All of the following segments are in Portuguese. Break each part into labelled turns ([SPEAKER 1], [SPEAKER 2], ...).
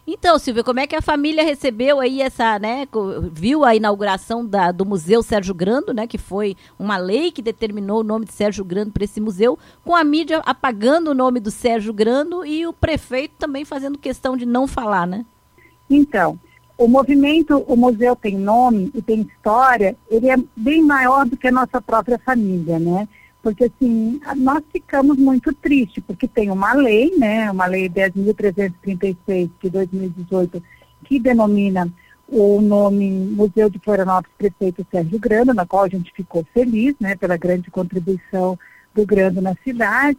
[SPEAKER 1] Então, Silvia, como é que a família recebeu aí essa, né, viu a inauguração do Museu Sérgio Grando, né, que foi uma lei que determinou o nome de Sérgio Grando para esse museu, com a mídia apagando o nome do Sérgio Grando e o prefeito também fazendo questão de não falar, né?
[SPEAKER 2] Então, o museu tem nome e tem história, ele é bem maior do que a nossa própria família, né? Porque, assim, nós ficamos muito tristes, porque tem uma lei, né, uma lei 10.336 de 2018, que denomina o nome Museu de Florianópolis Prefeito Sérgio Grando, na qual a gente ficou feliz, né, pela grande contribuição do Grando na cidade,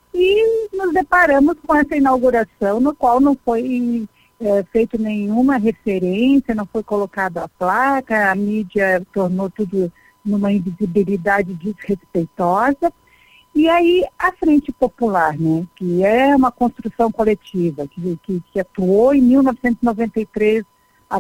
[SPEAKER 2] e nos deparamos com essa inauguração, no qual não foi feito nenhuma referência, não foi colocada a placa, a mídia tornou tudo numa invisibilidade desrespeitosa. E aí a Frente Popular, né, que é uma construção coletiva, que atuou em 1993 a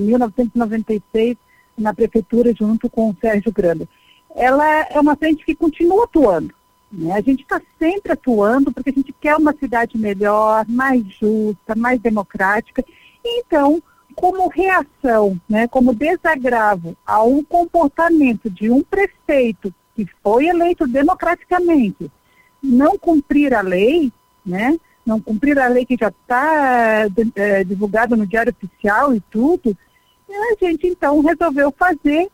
[SPEAKER 2] 1996 na prefeitura junto com o Sérgio Grando. Ela é uma frente que continua atuando, né? A gente está sempre atuando porque a gente quer uma cidade melhor, mais justa, mais democrática. Então, como reação, né, como desagravo a um comportamento de um prefeito que foi eleito democraticamente, não cumprir a lei, né, não cumprir a lei que já está divulgada no Diário Oficial e tudo, a gente então resolveu fazer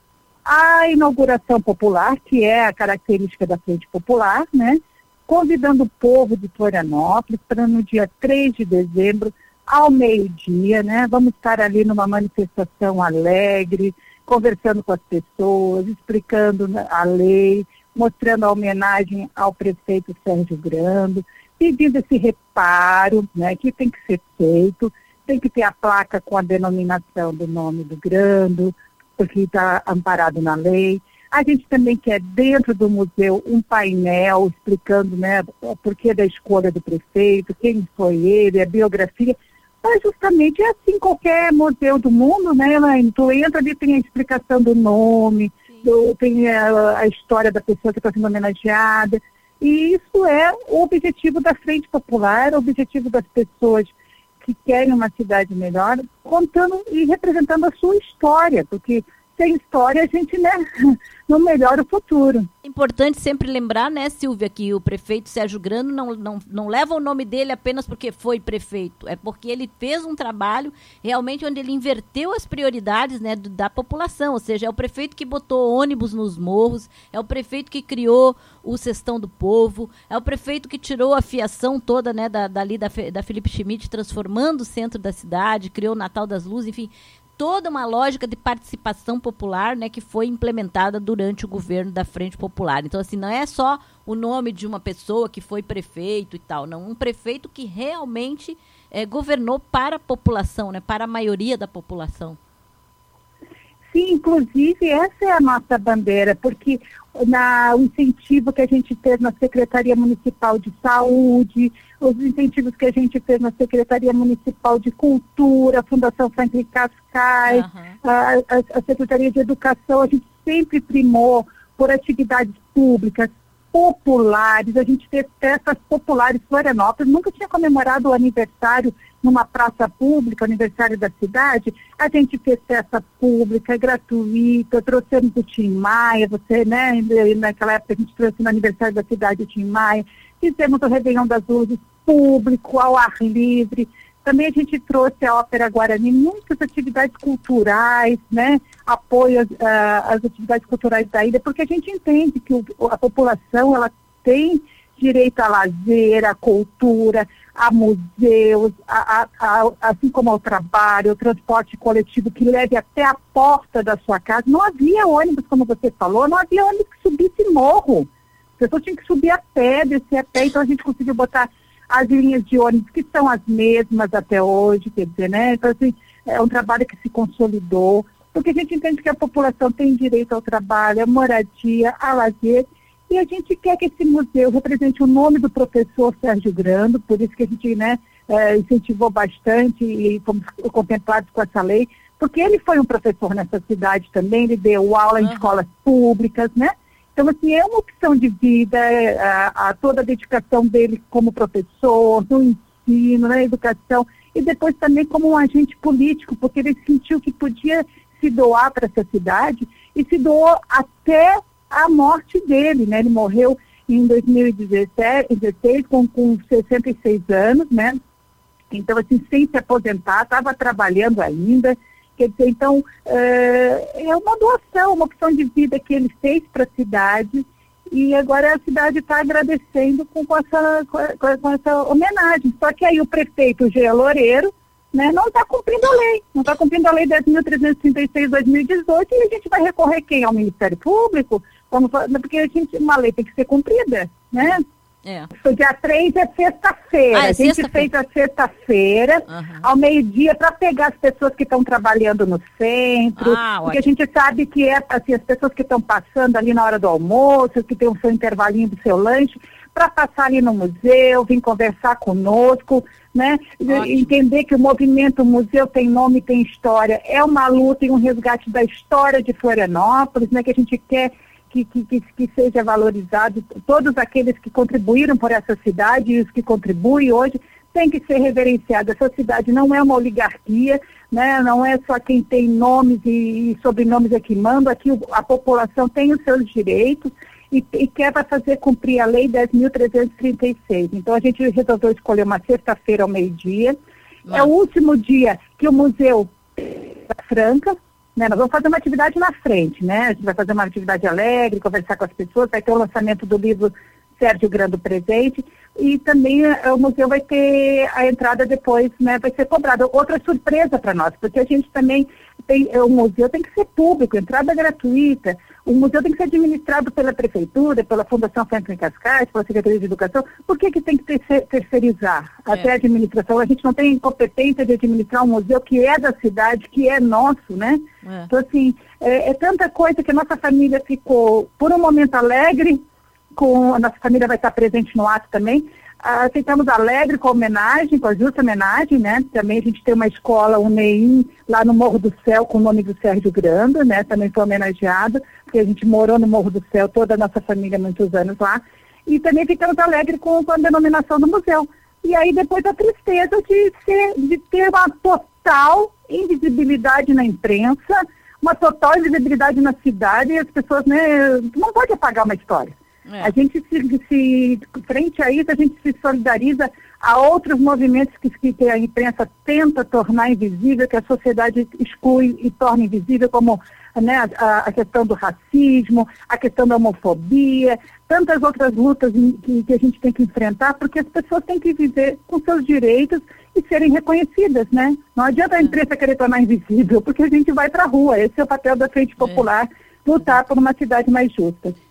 [SPEAKER 2] a inauguração popular, que é a característica da Frente Popular, né, convidando o povo de Florianópolis para no dia 3 de dezembro, ao meio-dia, né? Vamos estar ali numa manifestação alegre, conversando com as pessoas, explicando a lei, mostrando a homenagem ao prefeito Sérgio Grando, pedindo esse reparo, né, que tem que ser feito, tem que ter a placa com a denominação do nome do Grando, porque está amparado na lei. A gente também quer, dentro do museu, um painel explicando, né, o porquê da escolha do prefeito, quem foi ele, a biografia. Mas justamente é assim qualquer museu do mundo, né? Tu entra ali, tem a explicação do nome, tem a história da pessoa que está sendo homenageada. E isso é o objetivo da Frente Popular, o objetivo das pessoas que querem uma cidade melhor, contando e representando a sua história, porque sem história a gente, né, não melhora o futuro.
[SPEAKER 1] É importante sempre lembrar, né, Silvia, que o prefeito Sérgio Grando não leva o nome dele apenas porque foi prefeito, é porque ele fez um trabalho realmente onde ele inverteu as prioridades, né, da população, ou seja, é o prefeito que botou ônibus nos morros, é o prefeito que criou o Cestão do Povo, é o prefeito que tirou a fiação toda, né, da Felipe Schmidt, transformando o centro da cidade, criou o Natal das Luzes, enfim, toda uma lógica de participação popular, né, que foi implementada durante o governo da Frente Popular. Então, assim, não é só o nome de uma pessoa que foi prefeito e tal, não. Um prefeito que realmente governou para a população, né, para a maioria da população.
[SPEAKER 2] Sim, inclusive essa é a nossa bandeira, porque o incentivo que a gente fez na Secretaria Municipal de Saúde, os incentivos que a gente fez na Secretaria Municipal de Cultura, a Fundação Franklin Cascais, a Secretaria de Educação, a gente sempre primou por atividades públicas, populares, a gente fez festas populares. Florianópolis nunca tinha comemorado o aniversário numa praça pública, aniversário da cidade. A gente fez festa pública, gratuita, trouxemos o Tim Maia, você, né, naquela época a gente trouxe no aniversário da cidade o Tim Maia, fizemos o Réveillon das Luzes público, ao ar livre. Também a gente trouxe a Ópera Guarani, muitas atividades culturais, né, apoio às atividades culturais da ilha, porque a gente entende que a população ela tem direito a lazer, a cultura, a museus, assim como ao trabalho, ao transporte coletivo que leve até a porta da sua casa. Não havia ônibus, como você falou, não havia ônibus que subisse morro. As pessoas tinham que subir a pé, descer a pé, então a gente conseguiu botar as linhas de ônibus, que são as mesmas até hoje, quer dizer, né? Então, assim, é um trabalho que se consolidou, porque a gente entende que a população tem direito ao trabalho, à moradia, a lazer, e a gente quer que esse museu represente o nome do professor Sérgio Grando, por isso que a gente, né, incentivou bastante e fomos contemplados com essa lei, porque ele foi um professor nessa cidade também, ele deu aula em escolas públicas, né? Então, assim, é uma opção de vida, toda a dedicação dele como professor, no ensino, na educação, e depois também como um agente político, porque ele sentiu que podia se doar para essa cidade e se doou até a morte dele, né? Ele morreu em 2016 com 66 anos, né? Então, assim, sem se aposentar, estava trabalhando ainda. Quer dizer, então, é uma doação, uma opção de vida que ele fez para a cidade, e agora a cidade está agradecendo com essa homenagem. Só que aí o prefeito Jean Loureiro, né, não está cumprindo a lei, não está cumprindo a lei 10.336/2018, e a gente vai recorrer quem? Ao Ministério Público? Porque uma lei tem que ser cumprida, né? O dia 3 é sexta-feira. A gente fez a sexta-feira, ao meio-dia, para pegar as pessoas que estão trabalhando no centro, porque a gente sabe que assim, as pessoas que estão passando ali na hora do almoço, que tem o seu intervalinho do seu lanche, para passar ali no museu, vir conversar conosco, né? Entender que o movimento Museu Tem Nome, Tem História é uma luta e um resgate da história de Florianópolis, né? Que a gente quer que seja valorizado. Todos aqueles que contribuíram por essa cidade e os que contribuem hoje têm que ser reverenciados. Essa cidade não é uma oligarquia, né? Não é só quem tem nomes e sobrenomes é que manda. Aqui a população tem os seus direitos e quer fazer cumprir a Lei 10.336. Então a gente resolveu escolher uma sexta-feira ao meio-dia. É o último dia que o Museu Franca, né, nós vamos fazer uma atividade na frente, né? A gente vai fazer uma atividade alegre, conversar com as pessoas, vai ter o lançamento do livro Sérgio Grando Presente, e também o museu vai ter a entrada depois, né? Vai ser cobrada. Outra surpresa para nós, porque a gente também o museu tem que ser público, entrada gratuita, o museu tem que ser administrado pela Prefeitura, pela Fundação Franklin Cascais, pela Secretaria de Educação. Por que tem que terceirizar até a administração? A gente não tem competência de administrar um museu que é da cidade, que é nosso, né? Então, assim, é tanta coisa que a nossa família ficou, por um momento, alegre, a nossa família vai estar presente no ato também. Ficamos alegre com a homenagem, com a justa homenagem, né? Também a gente tem uma escola, o NEIM, lá no Morro do Céu, com o nome do Sérgio Grando, né? Também foi homenageado, porque a gente morou no Morro do Céu, toda a nossa família, muitos anos lá. E também ficamos alegres com a denominação do museu. E aí depois a tristeza de ter uma total invisibilidade na imprensa, uma total invisibilidade na cidade, e as pessoas, né, não pode apagar uma história. A gente frente a isso, a gente se solidariza a outros movimentos que a imprensa tenta tornar invisível, que a sociedade exclui e torna invisível, como, né, a questão do racismo, a questão da homofobia, tantas outras lutas que a gente tem que enfrentar, porque as pessoas têm que viver com seus direitos e serem reconhecidas, né? Não adianta a imprensa querer tornar invisível, porque a gente vai para a rua. Esse é o papel da Frente Popular, lutar por uma cidade mais justa.